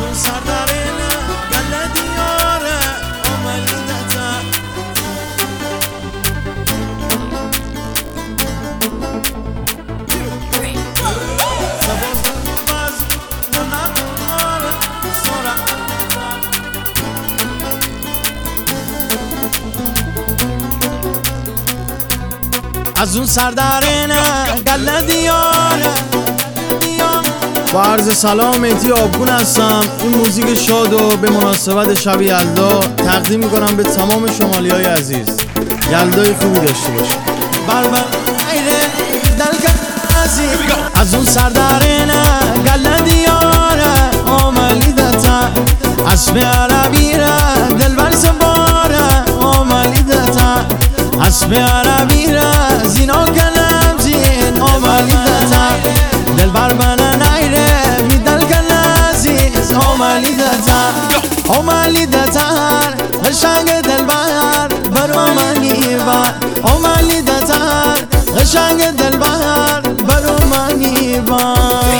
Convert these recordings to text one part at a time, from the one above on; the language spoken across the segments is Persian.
اون سردارینه گله دیاره آملیدتا از اون سردارینه گله دیاره. با عرض سلام مهدی آبگون هستم. این موزیک شادو به مناسبت شب یلدا تقدیم میکنم به تمام شمالی های عزیز. یلدای خوبی داشته باشید. از اون سردارینه گله دیاره آملیدتا اسم عربی را دلبر سباره آملیدتا اسم عربی را زینا کلم زین آملیدتا دلبر من نیره میدل کن عزیز آملیدتا آملیدتا قشنگ دلبر برو منی بر آملیدتا قشنگ دلبر برو منی بر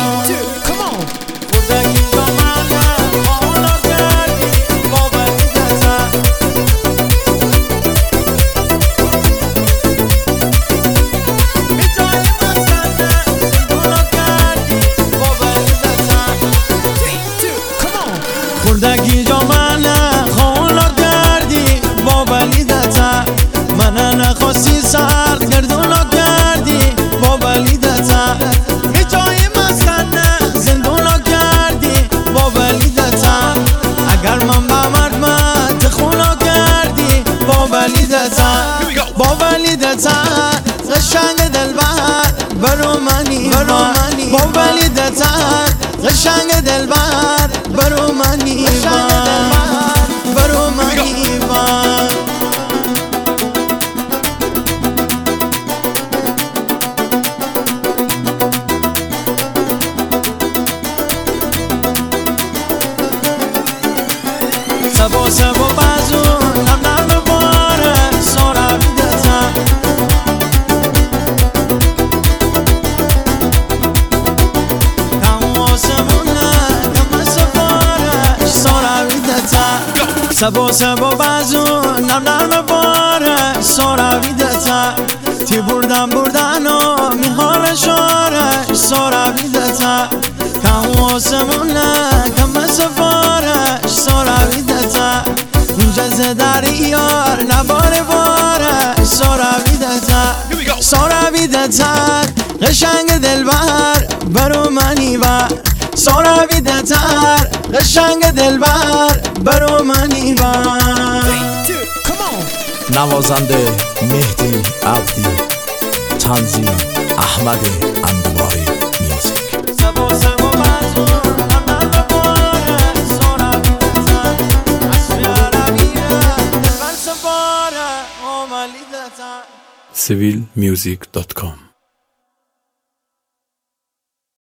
خوردگی جا من خواهلا کردی با بلیدتا من نخواستی سرد گردولا کردی با بلیدتا به جای مسخنه زندولا کردی با بلیدتا اگر من با مرد خولا کردی با بلیدتا با بلیدتا قشنگ دلبر برو منی با بلیدتا قشنگ دلبر برو منی برو منی سبا سبا بازو نم نم باره سارا بیدتا کم آسمونه کم سفاره سارا بیدتا سبا سبا بازو نم نم باره سارا بیدتا تی بردن و میخوام شاره سارا بیدتا کم آسمونه کم سفاره سارا بیدتا اینجا دریار نباره باره سارا بیدتا سارا بیدتا قشنگ دلبر برو منی بر سارا بیدتا قشنگ دلبر برو منی بر نوازنده مهدی عبدی، تنظیم احمد اندواری میوزیک. civilmusic.com